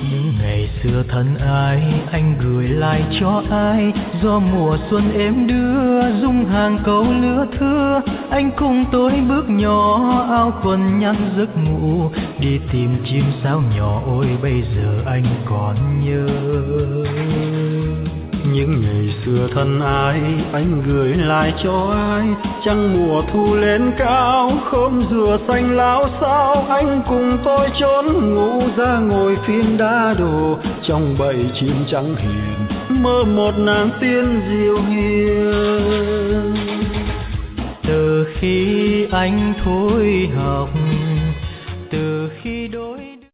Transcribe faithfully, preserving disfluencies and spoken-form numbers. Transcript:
Những ngày xưa thân ái anh gửi lại cho ai, do mùa xuân êm đưa dung hàng câu lứa thưa. Anh cùng tôi bước nhỏ áo quần nhắn giấc ngủ, đi tìm chim sáo nhỏ ôi bây giờ anh còn nhớ. Những ngày xưa thân ái anh gửi lại cho ai, trăng mùa thu lên cao khóm dừa xanh láo xao. Anh cùng tôi trốn ngủ ra ngồi phiên đá đồ, trong bầy chim trắng hiền mơ một nàng tiên diệu hiền. Từ khi anh thôi học, từ khi